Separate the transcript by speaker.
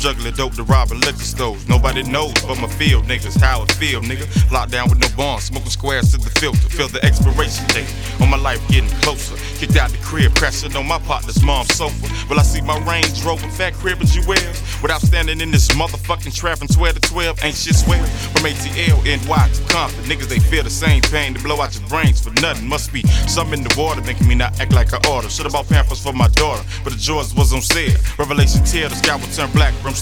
Speaker 1: Juggling dope to robbing liquor stores. Nobody knows but my field niggas how it feel, nigga. Locked down with no bonds, smoking squares to the filter. Feel the expiration date on my life getting closer. Kicked out the crib, crashing on my partner's mom's sofa. Will I see my Range Rover, fat crib as you wears? Without standing in this motherfucking trap from 12 to 12, ain't shit swear. From ATL, NY to Compton, niggas they feel the same pain to blow out your brains for nothing. Must be something in the water making me not act like I oughta. Should've bought Pampers for my daughter, but the Jordans was on sale. Revelation tear, the sky will turn black.